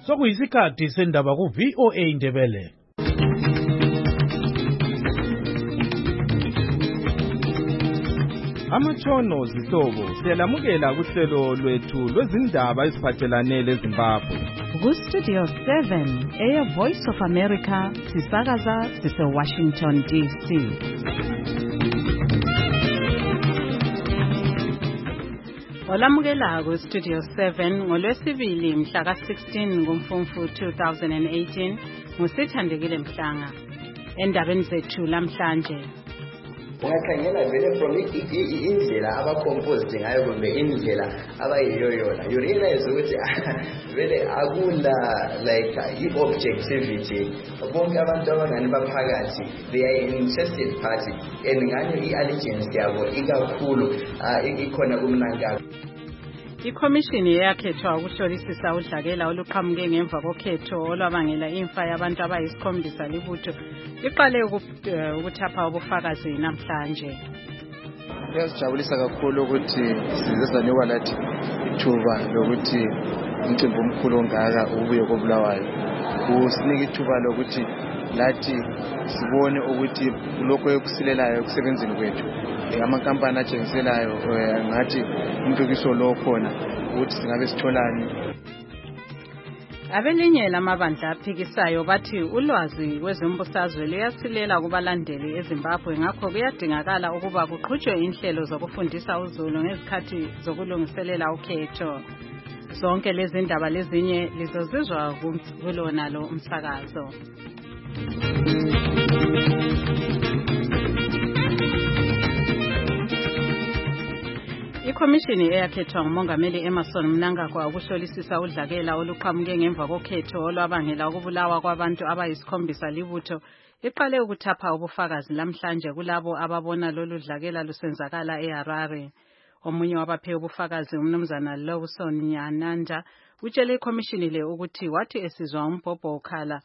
Sokuyisikhathi sendaba ku VOA Indebele. Amatshono zihlobo siyalamukela kuhlelo lwethu lwezindaba eziphathelane leZimbabwe. Ku-Studio 7 Air Voice of America sisakaza sise-Washington DC. Olamukela ku-Studio 7 ngolwesibili mhla ka-16 kuMfumfu 2018 nguSithandekile Mhlanga. Endabeni zethu lamhlanje ungakhangela vele from indlela abacompose ngayo kumbe indlela abayiyoyona you realize ukuthi vele akula like i-objectivity bonke abantu abangani baphakathi they are an interested party and ngani i-allegiance yabo ikakhulu ikhona kumnankalo. Ikhomishini yakhethwa ukuhlolisisa udlakela oluqhamuke ngemva kokhetho olwabangela imfa yabantu abayisikhombisa libutho iqale ukuthapha ubufakazi namhlanje. Kuyasijabulisa kakhulu ukuthi sizanikwa lathi ithuba lokuthi umcimbi omkhulu ongaka ubuye koBulawayo. Kusinika ithuba lokuthi lathi sibone ukuthi lokho ekusilelayo ekusebenzeni kwethu amakampani atshengiselayo ngathi umfikiso lo khona ukuthi singabe sitholani. Abelinye lamabandla aphikisayo bathi ulwazi kwezombusazwe luyasilela kubalandeli eZimbabwe ngakho kuyadingakala ukuba kuqhutshwe inhlelo zokufundisa uZulu ngezikhathi zokulungiselela ukhetho. Zonke lezi ndaba lezinye lizozizwa kulona lo umsakazo. Ikhomishini eyakhethwa nguMongameli Emmerson Mnangagwa ukuhlolisisa udlakela oluqhamuke ngemva kokhetho olwabangela ukubulawa kwabantu abayisikhombisa libutho iqale ukuthapha ubufakazi lamhlanje kulabo ababona lolu dlakela lusenzakala eHarare. Omunye wabaphe ubufakazi umnumzana Lawson Nyananda utshele ikhomishini le ukuthi wathi esizwa umbhobho ukhala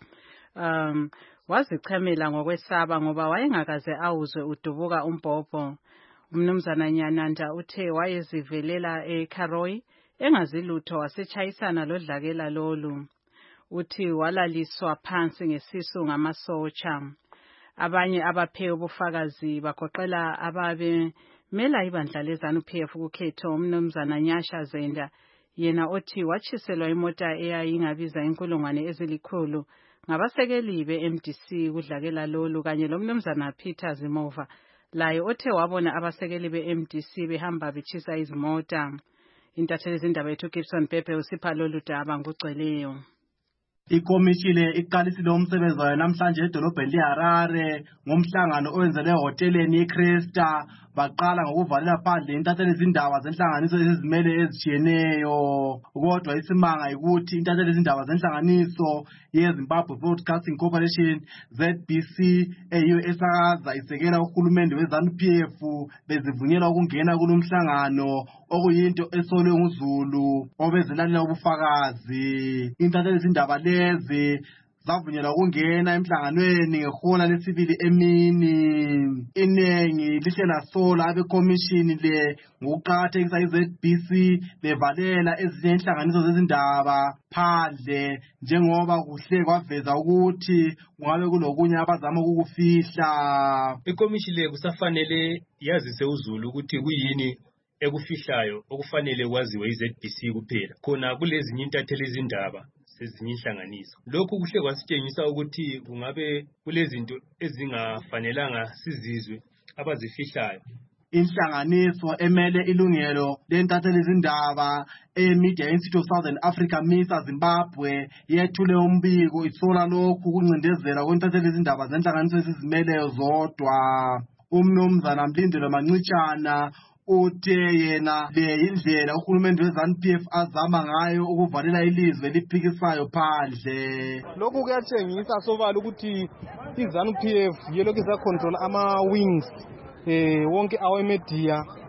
wazichamela ngokwesaba ngoba wayengakaze awuzwe udubuka umbhobho. Umnumzana Nyananda uthe wayezivelela eKaroi engazilutho wasechayisana lodlakela lolu. Uthi walaliswa phansi ngesisu ngamasotsha. Abanye abaphe ubufakazi bagoqela ababemela ibandla leZANU-PF kukhetho umnumzana Nyasha Zenda yena othi wachiselwa imota eyayingabiza 100,000 ngabasekeli beMDC kudlakela lolu kanye lomnumzana Peter Zimova laye othe wabona abasekeli beMDC behamba bechisa izimota. Intatheli zindaba yethu Gibson Pepe usipha lolu daba ngugcweleyo. Ikhomishini iqalisile umsebenzi wayo namhlanje edolobheni leHarare ngomhlangano owenzelwe ehoteleni iCresta. Baqala ngokuvalela phandle intatheli zindaba zenhlanganiso ezizimele ezitshiyeneyo. Kodwa isimanga ukuthi intatheli zindaba zenhlanganiso yeZimbabwe Broadcasting Corporation ZBC eyiyo esakaza isekela uhulumende weZANU-PF bezivunyelwa ukungena kulomhlangano okuyinto esolwe nguZulu obezelalela ubufakazi. Intatheli zindaba lezi zavunyelwa ukungena emhlanganweni ngehola lesibili emini. Inengi lihle lasola abekhomishini le ngokuqakathekisa iZBC bevalela ezinye inhlanganiso zezindaba phandle njengoba kuhle kwaveza ukuthi kungabe kulokunye abazama ukukufihla. Ikhomishini le kusafanele yazise uZulu ukuthi kuyini ekufihlayo okufanele kwaziwe iZBC kuphela khona kulezinye intatheli izindaba ezinye inhlanganiso. Lokhu kuhle kwasitshengisa ukuthi kungabe kulezinto ezingafanelanga sizizwe abazifihlayo. Inhlanganiso emele ilungelo lentatheli izindaba eMedia Institute of Southern Africa MISA Zimbabwe yethule umbiko isola lokhu kuncindezela kwentatheli izindaba zenhlanganiso ezizimeleyo zodwa. Umnumzana Mlindelo Mancitshana uthe yena le indlela uhulumende weZANU-PF azama ngayo ukuvalela ilizwe liphikisayo phandle. Lokhu kuyatshengisa sobala ukuthi iZANU-PF yelokhu isacontrol ama-wings wonke awemedia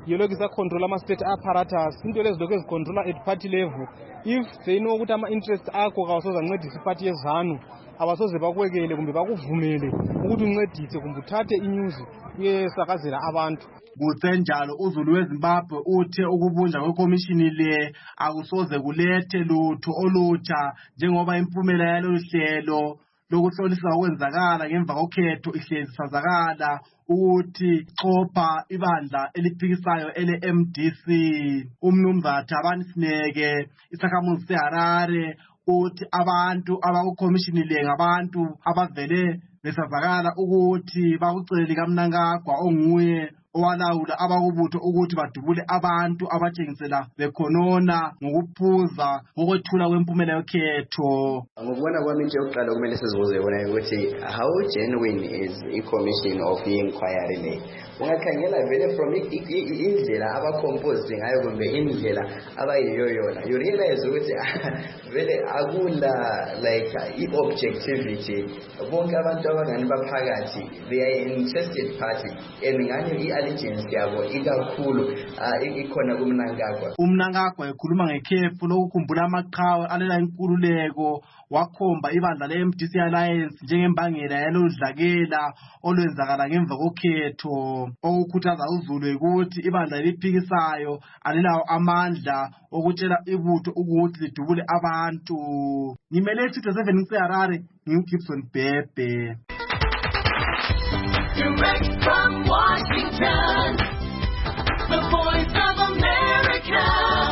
yelokhu isa-control ama-state apparatus into lezi lokhu ezicontrola at party level. If they know ukuthi ama-interest akho kawasoze ancedise iparty yezanu, abasoze bakwekele kumbe bakuvumele ukuthi uncedise kumbe uthathe inews uyesakazela abantu. Kusenjalo uZulu weZimbabwe uthe ukubunjwa kwekomishini le akusoze kulethe lutho olutsha njengoba impumela yalolu hlelo lokuhlolisisa okwenzakala ngemva kokhetho ihlezi sazakala ukuthi chopha ibandla eliphikisayo ele-MDC. Umnumzana Thabani Sineke, isakhamuzi seHarare, uthi abantu abakukomishini le ngabantu abavele besazakala ukuthi bakucele kaMnangagwa onguye owalawula abakubutho ukuthi badubule abantu abatshengisela bekhonona ngokuphuza ngokwethula kwempumela yokhetho. Ngokubona kwami into yokuqala kumele sizibuze yona ukuthi how genuine is i-commission of inquiry le. Ungakhangela vele from indlela abacompose ngayo kumbe indlela abayiyo yona, you realize ukuthi vele akula like i-objectivity. Bonke abantu abangani baphakathi they are interested party and ngani i-allegiance yabo ikakhulu ikhona kuMnangagwa. UMnangagwa ekhuluma ngekhefu lokukhumbula amaqhawe alela inkululeko wakhomba ibandla le-MDC Alliance njengembangela yalolu dlakela olwenzakala ngemva kokhetho. Okukhuthaza uZulu ukuthi ibandla eliphikisayo alilawo amandla okutshela ibutho ukuthi lidubule abantu. Ngimele isitho 7 ngiseHarare, ngiuGibson Bhebhe. Direct from Washington, the Voice of America,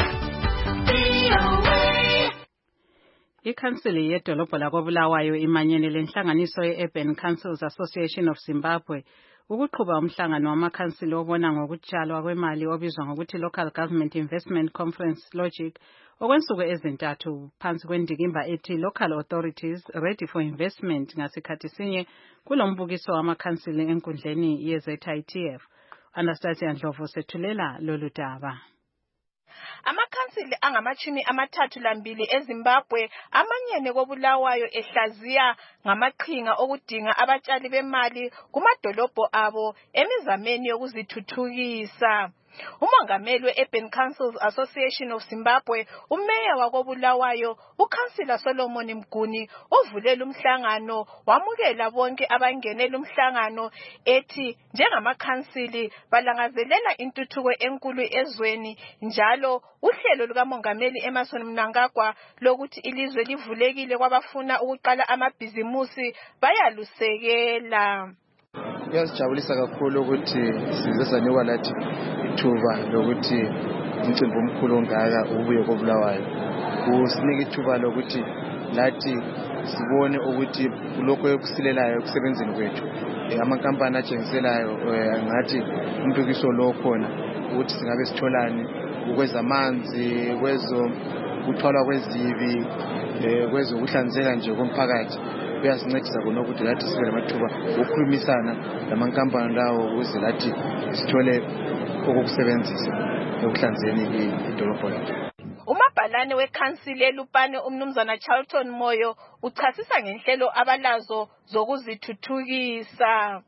VOA. Ikhansili yedolobho lakoBulawayo imanyene lenhlanganiso ye-Urban Councils Association of Zimbabwe ukuqhuba umhlangano wamakhansili obona ngokutshalwa kwemali obizwa ngokuthi Local Government Investment Conference Logic okwensuku ezintathu phansi kwendikimba ethi Local Authorities Ready for Investment ngasikhathi sinye kulombukiso wamakhansili enkundleni ye-ZITF. Anastasia Ndlovu sethulela lolu daba. Amakhansili angama-32 eZimbabwe amanyene koBulawayo ehlaziya ngamaqhinga okudinga abatshali bemali kumadolobho abo emizameni yokuzithuthukisa. Umongameli we-Urban Councils Association of Zimbabwe, umeya wakoBulawayo, uKhansila Solomon Mguni, uvulela umhlangano wamukela bonke abangenela umhlangano ethi njengamakhansili balangazelela intuthuko enkulu ezweni njalo uhlelo lukamongameli Emmerson Mnangagwa lokuthi ilizwe livulekile kwabafuna ukuqala amabhizimusi bayalusekela. Kuyasijabulisa kakhulu ukuthi sizesanikwa lathi ithuba lokuthi umcimbi omkhulu ongaka ubuye koBulawayo. Usinika ithuba lokuthi lathi sibone ukuthi lokho ekusilelayo ekusebenzeni kwethu amakampani atshengiselayo ngathi umbukiso lo khona ukuthi singabe sitholani ukwezamanzi kuthwala kwezibi kwezokuhlanzeka nje komphakathi. Kuyasincedisa khona ukuthi lathi sibe namathuba okukhulumisana lamankampani lawo ukuze lathi sithole okokusebenzisa ekuhlanzeni idolobho lethu. Umabhalane wekhansili eLupane umnumzana Charlton Moyo uchasisa ngenhlelo abalazo zokuzithuthukisa.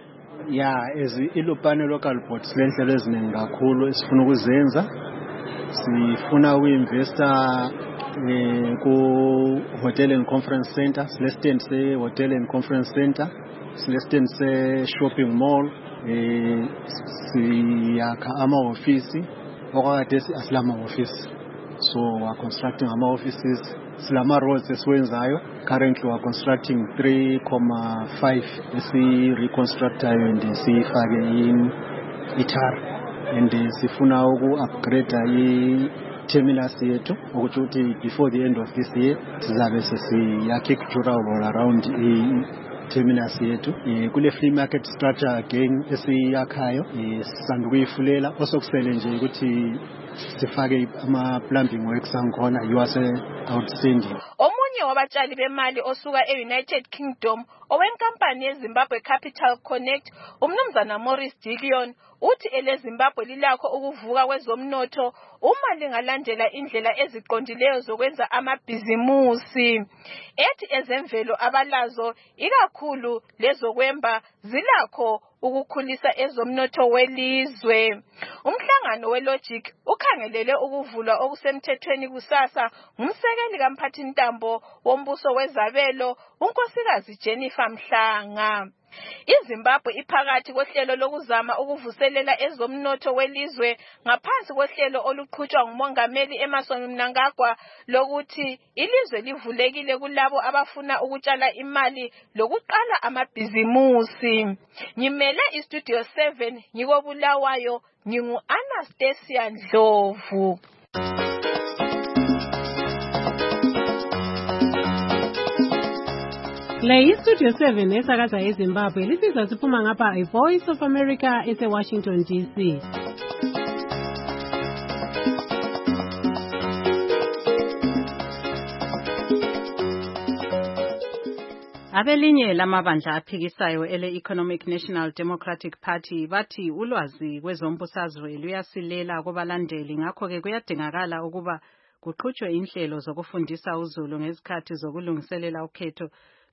iLupane local board silenhlelo eziningi kakhulu esifuna ukuzenza. Sifuna ukuinvesta ku hotel and conference center, Celestin se hotel and conference center, Celestin se shopping mall, siyakha ama-office okade asilama office. So we're constructing ama-offices, silama roads esiwenzayo. Currently we're constructing 3.5 esi-reconstructayo and siyifake i-tar and sifuna uku-upgrade i-terminus yethu ukuthi uthi before the end of this year sizabe sesiyakha all around i-terminus yethu. Kule free market structure again esiyakhayo sisanda ukuyifulela osokusele nje ukuthi sifake ama-plumbing works angikhona yiwase outstanding. Omunye wabatshali bemali osuka e-United Kingdom owenkampani yeZimbabwe Capital Connect, umnumzana Maurice Dillion, uthi eleZimbabwe lilakho ukuvuka kwezomnotho uma lingalandela indlela eziqondileyo zokwenza amabhizimusi. Ethi ezemvelo abalazo ikakhulu lezokwemba zilakho ukukhulisa ezomnotho welizwe. Umhlangano weLogic ukhangelele ukuvulwa okusemthethweni kusasa ngumsekeli kamphathintambo wombuso wezabelo unkosikazi Jennifer Mhlanga. iZimbabwe iphakathi kohlelo lokuzama ukuvuselela ezomnotho welizwe ngaphansi kohlelo oluqhutshwa ngumongameli Emmerson Mnangagwa lokuthi ilizwe livulekile kulabo abafuna ukutshala imali lokuqala amabhizimusi. Ngimele iStudio 7 ngikobulawayo ngingu-Anastasia Ndlovu. Le iStudio 7 esakaza eZimbabwe lisizwa siphuma ngapha iVoice of America eseWashington DC. Abelinye lamabandla aphikisayo ele-Economic National Democratic Party bathi ulwazi kwezombusazwe luyasilela kubalandeli, ngakho-ke kuyadingakala ukuba kuqhutshwe inhlelo zokufundisa uzulu ngezikhathi zokulungiselela ukhetho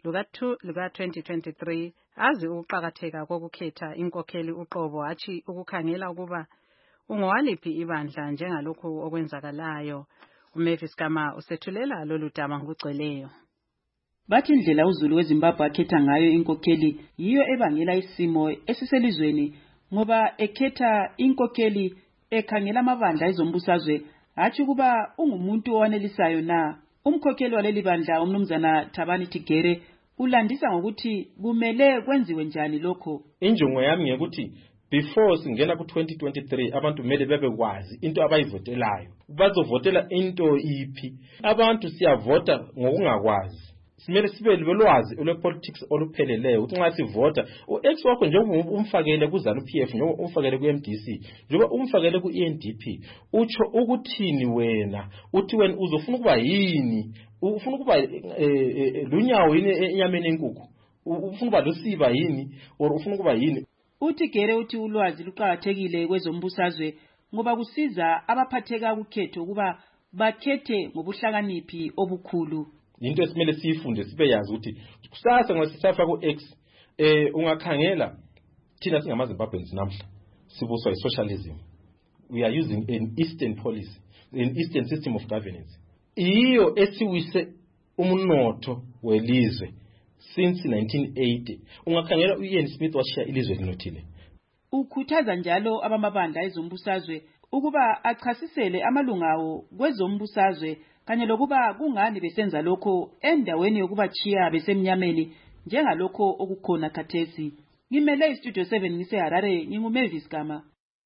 luka-2023 azi ukuqakatheka kokukhetha inkokheli uqobo hatshi ukukhangela ukuba ungowaliphi ibandla njengalokhu okwenzakalayo. uMavis Kama usethulela lolu daba ngokugcweleyo. Bathi indlela uzulu weZimbabwe akhetha ngayo inkokheli yiyo ebangela isimo esiselizweni, ngoba ekhetha inkokheli ekhangela amabandla ezombusazwe hatshi ukuba ungumuntu owanelisayo na. Umkhokheli waleli bandla umnumzana Thabani Tigere ulandisa ngokuthi kumele kwenziwe njani lokho. Injongo yami ngekuthi before singena ku-2023 abantu kumele bebekwazi into abayivotelayo, bazovotela into iphi. Abantu siyavota ngokungakwazi. Simele sibe lolwazi olwepolitics olupheleleyo ukuthi nxa sivota uX wakho njengoba umfakele kuZanu PF njengoba umfakele kuMDC njengoba umfakele kuENDP utsho ukuthini wena, uthi wena uzofuna ukuba yini, ufuna ukuba lunyawo yini enyameni enkukhu, ufuna ukuba lusiba yini or ufuna ukuba yini. Uthi Gere uthi ulwazi luqhakathekile kwezombusazwe ngoba kusiza abaphatheka ukhetho ukuba bakhethe ngobuhlakaniphi obukhulu. Into esimele siyifunde sibe yazi ukuthi kusasa nxa sisafa kuX ungakhangela thina singamaZimbabweans namhla sibuswa isocialism. We are using an Eastern policy, an Eastern system of governance. Iyo esiwise umnotho welizwe since 1980. Ungakhangela uIan Smith washiya ilizwe linothile. Ukhuthaza njalo abamabandla ezombusazwe ukuba achasisele amalungawo kwezombusazwe kanye lokuba kungani besenza lokho endaweni yokubachiya besemnyameni njengalokho okukhona khathesi. Ngimele iStudio 7 ngiseHarare nginguMavis Kama.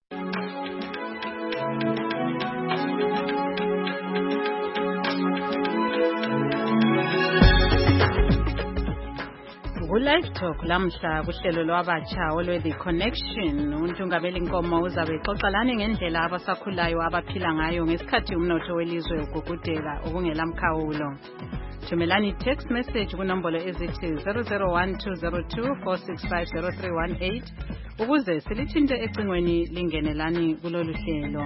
Live Talk lamhla kuhlelo lwabatsha olwe-The Connection. uNtungameli Nkomo uzabe exoxelana ngendlela abasakhulayo abaphila ngayo ngesikhathi umnotho welizwe ugugudeka okungela mkhawulo. Thumelani text message kunombolo ezithi 0012024650318 ukuze silithinte ecingweni lingenelani kulolu hlelo.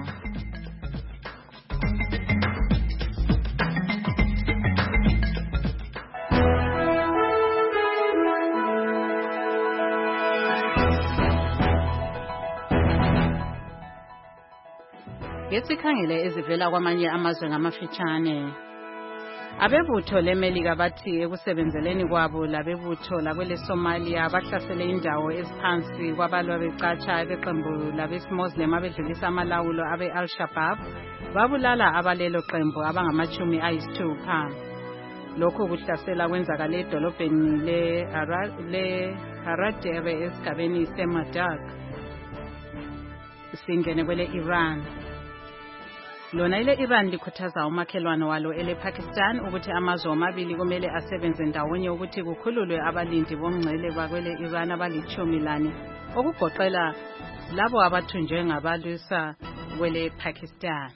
Ngesikhangele ezivela kwamanye amazwe ngamafitshane. Abebutho leMelika bathi ekusebenzeleni kwabo labebutho lakwele Somalia bahlasele indawo eziphansi kwabalwa becatsha beqembu labesimuslim abedlulisa amalawulo abe-Al-Shabaab babulala abalelo qembu abangamachumi ayisithupha. Lokho kuhlasela kwenzakala edolobheni le-Haradere esigabeni seMadak. Singene kwele Iran. Lona ile Iran likhuthaza umakhelwano walo ele-Pakistan ukuthi amazwe omabili kumele asebenze ndawonye ukuthi kukhululwe abalindi bomngcele bakwele Iran abali-10 okugoqela labo abathunjwe ngabalwisa kwele Pakistan.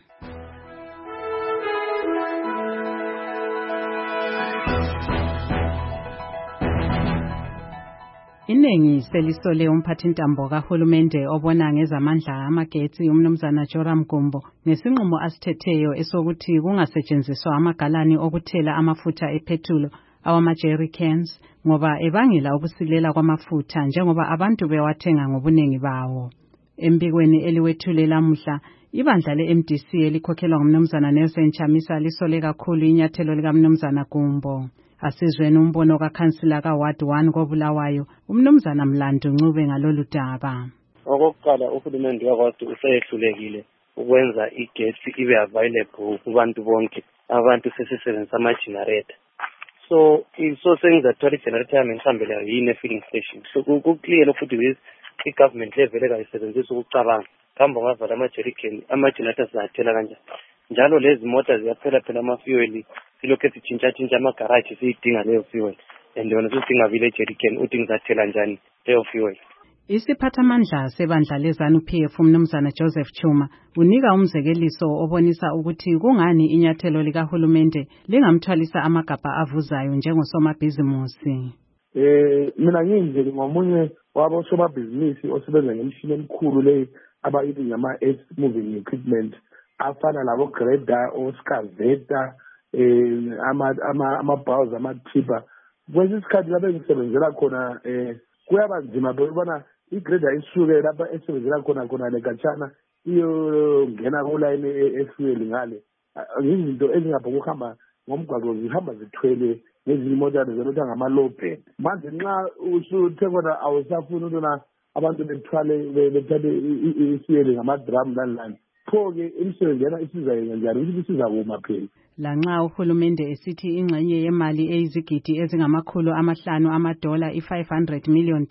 Iningi selisole umphathintambo kahulumende obona ngezamandla amagetsi umnumzana Joram Gumbo ngesinqumo asithetheyo esokuthi kungasetshenziswa amagalani okuthela amafutha ephethulo awama-jerry cans ngoba ebangela ukusilela kwamafutha njengoba abantu bewathenga ngobuningi bawo. Embikweni eliwethule lamuhla, ibandla le-MDC elikhokhelwa ngumnumzana Nelson Chamisa lisole kakhulu inyathelo likamnumzana Gumbo. Asizweni umbono kakhansila ka-Ward 1 koBulawayo, umnumzana Mlandu Ncube ngalolu daba. Okokuqala uhulumende wakwaZulu usehlulekile ukwenza igesi ibe available kubantu bonke. Abantu sesisebenzisa ama-generator. So sengizathola i-generator yami ngihambela yini e-filling station. So ku-clear futhi with i-government level ekayisebenzisa ukucabanga. Kambe ngavala ama-generator sizathela kanjani. Njalo lezi mota ziyaphela ama-fuel silokhu sitshintsha ama-garage siyidinga leyo fuel. And yona sidinga vile jerrycan uthi ngizathela njani leyo fuel. Isiphathamandla sebandla leZANU-PF umnumzana Joseph Chuma unika umzekeliso obonisa ukuthi kungani inyathelo likahulumende lingamthwalisa amagabha avuzayo njengosomabhizimusi. Mina nginje ngomunye wabosomabhizinisi osebenza ngemishini emikhulu leyi abayithi ngama-earth moving equipment afana labo grader, oscaveta, ama-bowser, ama-tipper. Kwesinye isikhathi lapho ngisebenzela khona kuyaba nzima bona igrader isuke lapha esebenzela khona legatshana iyongena kulayini efuel ngale. Izinto ezingaphoka ukuhamba ngomgwaqo zihamba zithwele ngezinye imota zelotha ngama-low bed. Manje nxa usuthe khona awusafuni ukubona abantu bethwale ifuel ngama-drum lani. Pho-ke imisebenzi yana isizayenza njani ukuthi sizakuma phela. Lanxa uhulumende esithi ingxenye yemali eyizigidi $500 $500 million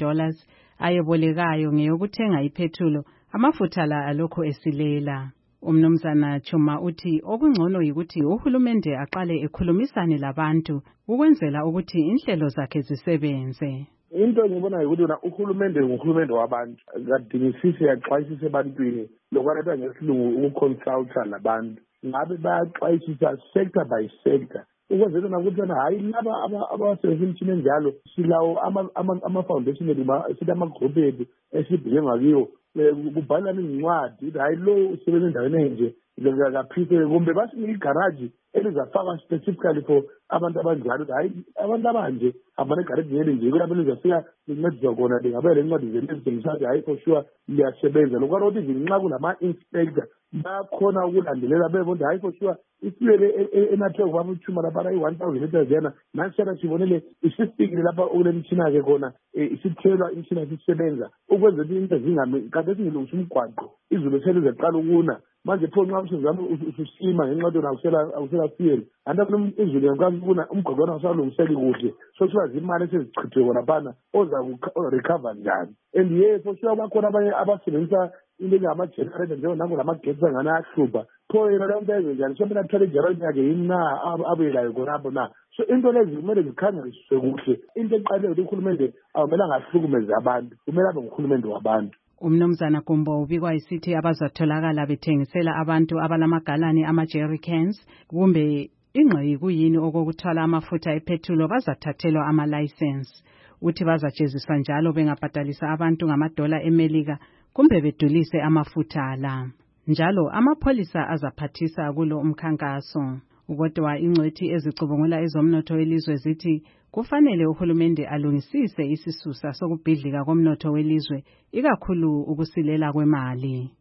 ayebolekayo ngeyokuthenga iphethulo, amafutha la alokho esilela. Umnumzana Chuma uthi okungcono yikuthi uhulumende aqale ekhulumisane labantu ukwenzela ukuthi inhlelo zakhe zisebenze. Into ngibona ukuthi uhulumende nguhulumende wabantu, kadingisise yaxwayisise ebantwini lokwanetha ngesilungu ukuconsulta labantu. Ngabe bayaxwayisisa sector by sector ukwenzela ukuthi hayi laba abasebenzisa imishini enjalo silawo ama-foundation sithi ama-group ethu esibheke ngakiwo kubhalana incwadi ukuthi hayi lo usebenza endaweni enje kaphike kumbe basinike igaraji elizafaka specifically for abantu abanjalo ukuthi hayi abantu abanje abane igaraji yeli nje kulapho lizafika lincediswa khona lingabele incwadi zelizitshengisa ukuthi hayi for sure liyasebenza lokho ukuthi nxa kulama-inspector bakhona ukulandelela bebona hayi for sure ifuel enathwe ubaba uChuma lapha ayi-1,000 liters yana nasiyana sibonele isifikile lapha kule mitshina ke khona isithelwa imitshina sisebenza ukwenzela ukuthi into zingami kanti esingilungisa umgwaqo izulu selizeqala ukuna manje pho nxa usizama ususima ngenxa yokuthi awusela fuel anti izulu yakwazi ukuna umgwaqo wona awusalungiseki kuhle so siba imali esezichithwe khona phana oza-recover njani. And yes for sure bakhona abanye abasebenzisa into engama-generator njengonango lamagetsi angane ahlupha pho yena leyo nto ezenjani so mina athole igenerator yakhe yini na abuyelayo khonapho na. So into lezi kumele zikhangeliswe kuhle. Into eqaleyo ukuthi uhulumende awumelanga ahlukumeze abantu, kumele abe nguhulumende wabantu. Umnumzana Gumbo ubikwa isithi abazatholakala bethengisela abantu abalamagalani ama-jerry cans kumbe ingxeyi kuyini okokuthwala amafutha ephethulo bazathathelwa ama-license. Uthi bazajeziswa njalo bengabhadalisa abantu ngama-$1 eMelika kumbe bedulise amafutha la. Njalo amapholisa azaphathisa kulo umkhankaso. Kodwa ingcwethi ezicubungula ezomnotho welizwe zithi kufanele uhulumende alungisise isisusa sokubhidlika komnotho welizwe ikakhulu ukusilela kwemali.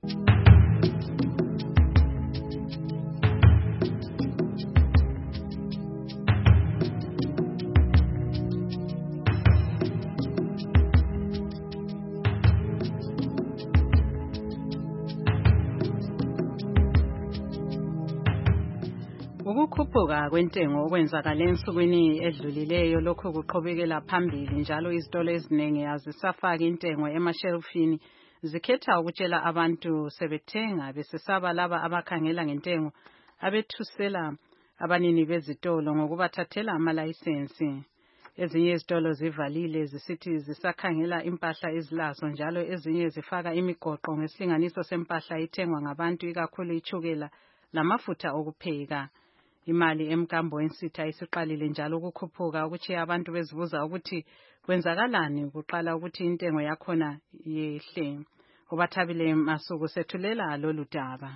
Ukukhuphuka kwentengo okwenzakala ensukwini edlulileyo lokho kuqhubekela phambili njalo izitolo eziningi azisafaki intengo emashelufini zikhetha ukutshela abantu sebethenga besesaba laba abakhangela ngentengo abethusela abanini bezitolo ngokubathathela amalayisensi. Ezinye izitolo zivalile zisithi zisakhangela impahla ezilazo njalo ezinye zifaka imigoqo ngesilinganiso sempahla ethengwa ngabantu ikakhulu ichukela lamafutha okupheka. Imali emkambo wensitha isiqalile njalo ukukhuphuka ukuthi abantu bezibuza ukuthi kwenzakalani kuqala ukuthi intengo yakhona yehle. Ubathabile Masuku sethulela lolu daba.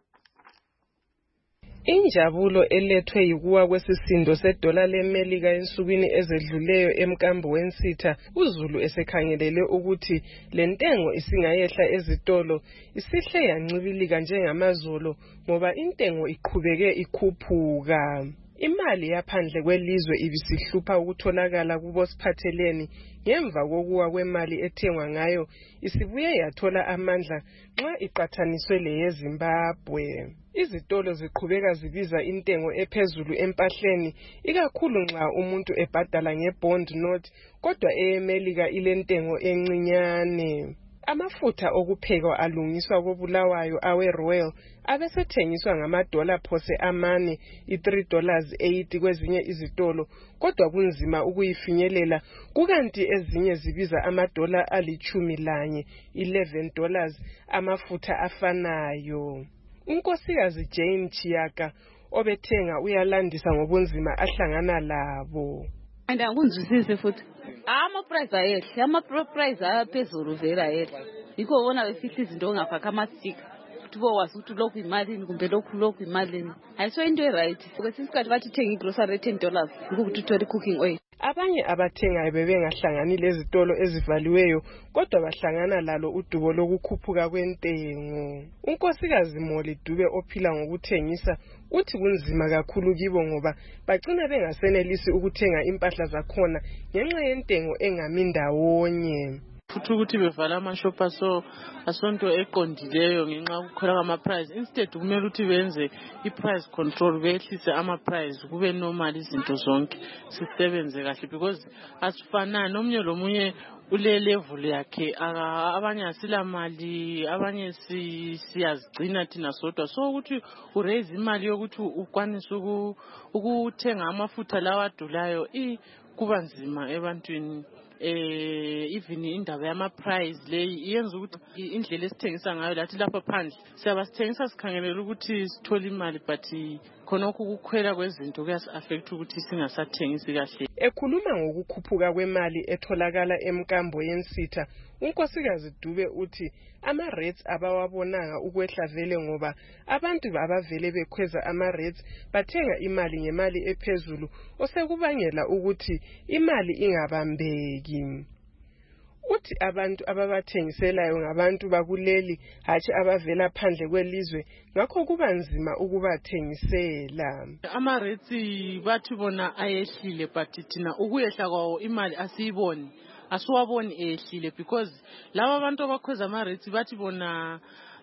Injabulo elethwe yikuwa kwesisindo sedola leMelika ensukwini ezedluleyo emkambo wensitha, uZulu esekhangelele ukuthi lentengo isingayehla ezitolo isihle yancibilika njengamazolo ngoba intengo iqhubeke ikhuphuka. Imali yaphandle kwelizwe ibisihlupha ukutholakala kubosiphatheleni ngemva kokuwa kwemali ethengwa ngayo isibuye yathola amandla nxa iqathaniswe leyeZimbabwe. Izitolo ziqhubeka zibiza intengo ephezulu empahleni ikakhulu nxa umuntu ebhadala ngebond note kodwa eyeMelika ilentengo encinyane. Amafutha okupheka alungiswa koBulawayo aweRoyal abesethengiswa ngamadola phose amane $3.80 kwezinye izitolo kodwa kunzima ukuyifinyelela kukanti ezinye zibiza amadola ali11 $11 amafutha afanayo. Unkosikazi Jane Chiyaka obethenga uyalandisa ngobunzima ahlangana labo. Andangizwisisi futhi ama-price ayehle ama-price aphezulu vele ayehle yikho bona befihla izinto ongafaka amastika ukuthi bowazi ukuthi lokhu imalini kumbe lokhu imalini ayiso into e-right kwesinye isikhathi bathi uthenga igrosari $10 yikho ukuthi uthole i-cooking oil. Abanye abathengayo bebengahlangani lezitolo ezivaliweyo kodwa bahlangana lalo udubo lokukhuphuka kwentengo. Unkosikazi Moli Dube ophila ngokuthengisa uthi kunzima kakhulu kibo ngoba bagcina bengasenelisi ukuthenga impahla zakhona ngenxa yentengo engami ndawonye. Futhi ukuthi bevala amashopa asonto eqondileyo ngenxa yokukhwela kwama-price instead kumele ukuthi benze i-price control behlise ama-price kube normal izinto zonke sisebenze kahle because asifanani omunye lomunye ule level yakhe abanye asila mali abanye siyazigcina thina sodwa so ukuthi uraise imali yokuthi ukwanise ukuthenga amafutha lawa adulayo kuba nzima ebantwini. Even indaba yama-price leyi iyenza ukuthi indlela esithengisa ngayo lathi lapha phandle siyaba sithengisa sikhangelela ukuthi sithole imali but khonokho ukukhwela kwezinto kuyasi-affect ukuthi singasathengisi kahle. Ekhuluma ngokukhuphuka kwemali etholakala emkambo yensitha, unkosikazi Dube uthi ama-rates abawabonanga ukwehla vele ngoba abantu abavele bekhweza ama-rates bathenga imali ngemali ephezulu osekubangela ukuthi imali ingabambeki. Uthi abantu ababathengiselayo ngabantu bakuleli hatshi abavela phandle kwelizwe ngakho kuba nzima ukubathengisela. Ama-rates bathi bona ayehlile but thina ukuyehla kwawo imali asiyiboni asiwaboni ehlile because laba abantu abakhweza ama-rates bathi bona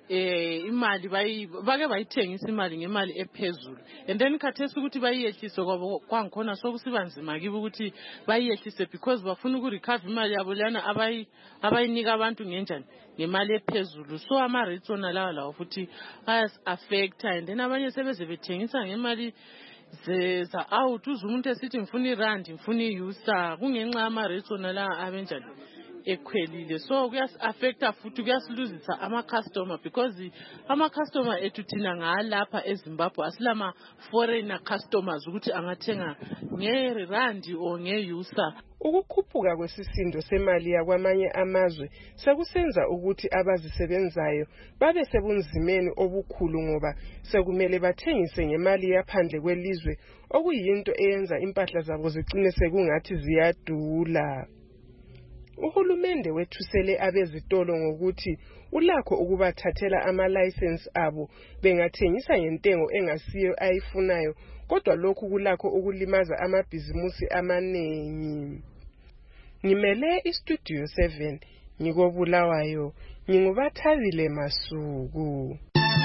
imali bake bayithengisa imali ngemali ephezulu and then khathesi ukuthi bayiyehlise kwangikhona sokusiba nzima kibo ukuthi bayiyehlise because bafuna ukurecover imali yabo lana abayinika abantu ngenjani ngemali ephezulu so ama-rates ona lawo futhi ayas-affecta and then abanye sebeze bethengisa ngemali za-out uze umuntu esithi ngifuna irandi ngifuna iyusa kungenxa yama-rates ona la abenjani ekhwelile so kuyasi-affecta futhi kuyasiluzisa ama-customer because ama-customer ethu thina ngalapha eZimbabwe asilama-foreigner customers ukuthi angathenga ngerandi or ngeyusa. Ukukhuphuka kwesisindo semali yakwamanye amazwe sekusenza ukuthi abazisebenzayo babe sebunzimeni obukhulu ngoba sekumele bathengise ngemali yaphandle kwelizwe okuyinto eyenza impahla zabo zigcine sekungathi ziyadula. Uhulumende wethusele abezitolo ngokuthi ulakho ukubathathela ama-license abo bengathengisa ngentengo engasiyo ayifunayo kodwa lokhu kulakho ukulimaza amabhizimusi amanengi. Ngimele iStudio 7 ngikobulawayo ngingubathabile Masuku.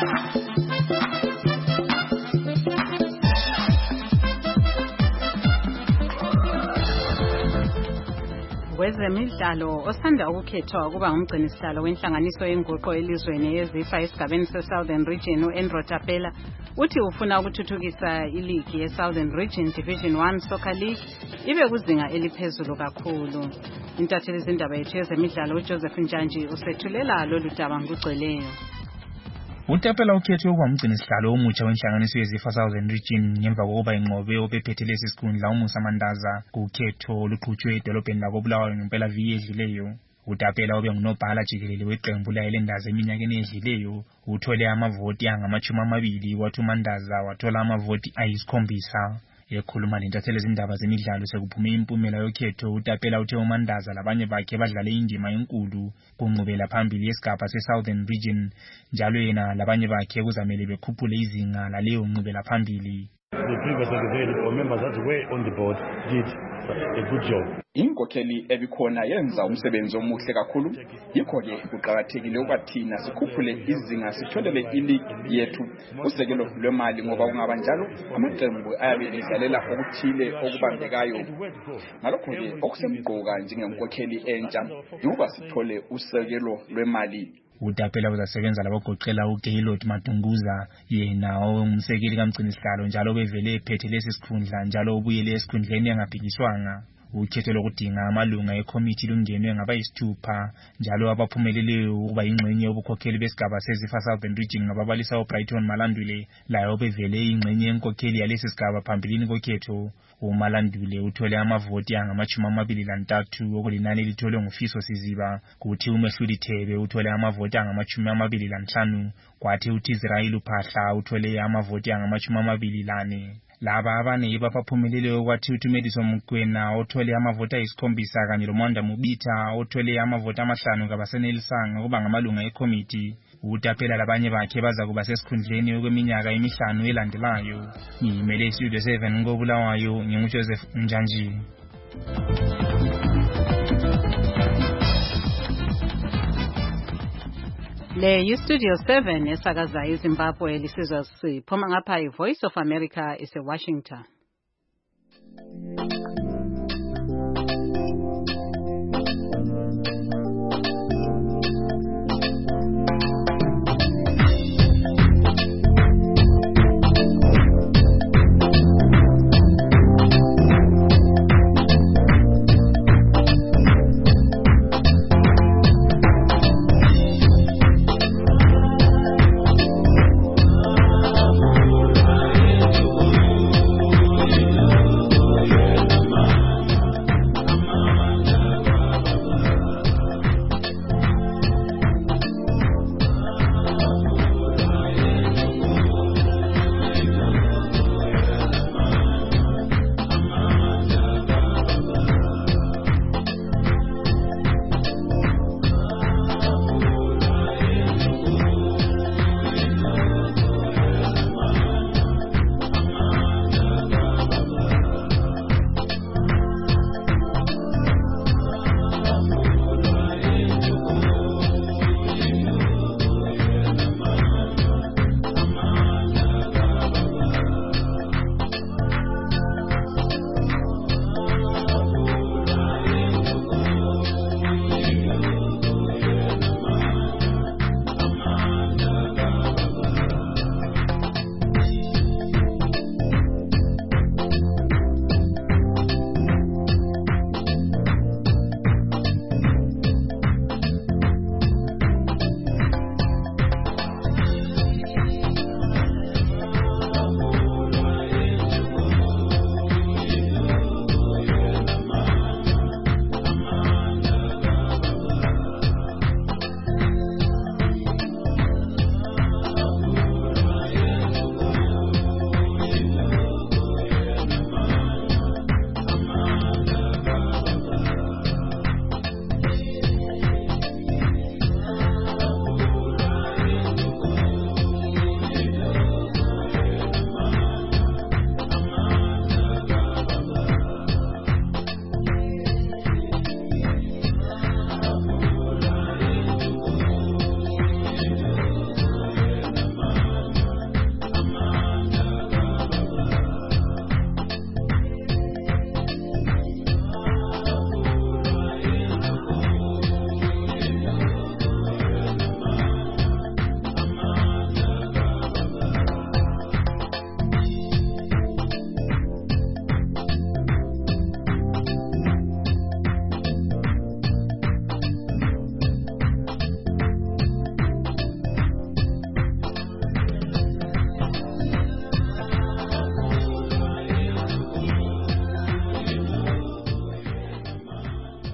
Kwezemidlalo osanda ukukhethwa kuba ngumgcinisihlalo wenhlanganiso yenguqo elizweni yezifa esigabeni se-Southern Region uEndro Tapela uthi ufuna ukuthuthukisa iligi ye-Southern Region Division 1 Soccer League ibe kuzinga eliphezulu kakhulu. Intatheli zindaba yethu yezemidlalo uJoseph Njanji usethulela lolu daba ngokugcweleyo. Utapela ukhetho ukuba umgcinisihlalo omutsha wenhlanganiso yezifo Southern Region ngemva kokuba inqobe obephethe lesi sikhundla uMusa Mandaza kukhetho oluqhutshwe edolobheni lakoBulawayo ngempela viki edluleyo. Utapela obengunobhala jikelele weqembu layo lendaza eminyakeni edluleyo uthole amavoti angama-20 kwathi uMandaza wathola amavoti ayi-7. Ekhuluma lentatheli ezindaba zemidlalo sekuphume impumela yokhetho, uTapela uthe uMandaza labanye bakhe badlale indima enkulu kunqubela phambili yesigaba se-Southern Region, njalo yena labanye bakhe kuzamele bekhuphule izinga laleyo nqubela phambili. The previous or members that were on the board did a good job. Inkokheli ebikhona yenza umsebenzi omuhle kakhulu, yikho-ke kuqakathekile ukwathina sikhuphule izinga sitholele iligi yethu usekelo lwemali, ngoba kungaba njalo amaqembu ayabe edlalela okuthile okubambekayo. Ngalokho-ke okusemqoka njengenkokheli entsha ukuba sithole usekelo lwemali. uTapela uzasebenza labogoqela uGaylord Madunguza, yena ongumsekeli kamgcinisihlalo njalo bevele ephethe lesi sikhundla njalo ubuyele esikhundleni engaphikiswanga. Ukhetho lokudinga amalunga ekomiti lungenwe ngaba-6 njalo abaphumeleleyo ukuba ingxenye yobukhokheli besigaba sezifa Southern Region ngababalisa uBrighton Malandule, layo bevele ingxenye yenkokheli yalesi sigaba phambilini kokhetho. uMalandule uthole amavoti angama-23 okulinani elitholwe nguFiso Siziba, kuthi uMehluli Thebe uthole amavoti angama-25, kwathi uTizrael Phahla uthole amavoti angama-24. Laba abane yibo abaphumeleleyo, kwathi uThumeliso Mokoena othole amavoti ayi-7 kanye loMwanda Mubita othole amavoti 5 kabasenelisanga ukuba ngamalunga ekomiti. uTapela labanye bakhe baza kuba sesikhundleni okweminyaka 5 elandelayo. Ngimele Studio 7 koBulawayo, nginguJoseph Njanji. Le Studio 7 esakaza eZimbabwe lisizwa siphuma ngapha iVoice of America eseWashington. Yeah.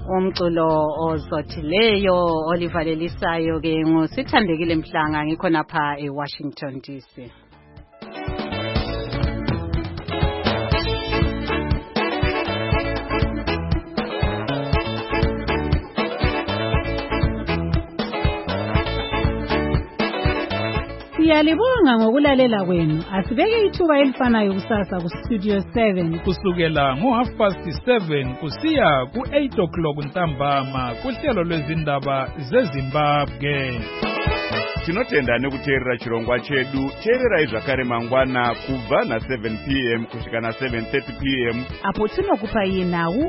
umculo ozothileyo olivalelisayo ke ngusithandekile Mhlanga ngikhonapha eWashington DC. Siyalibonga ngokulalela kwenu. Asibeke ithuba elifanayo kusasa ku Studio 7 kusukela ngo7:30 kusiya ku8:00 ntambama kuhlelo lwezindaba zeZimbabwe. Tinotenda nekuteerera chirongwa chedu. Teerera zvakare mangwana kubva na7 p.m. kusvika na7:30 p.m. apo tinokupa nawu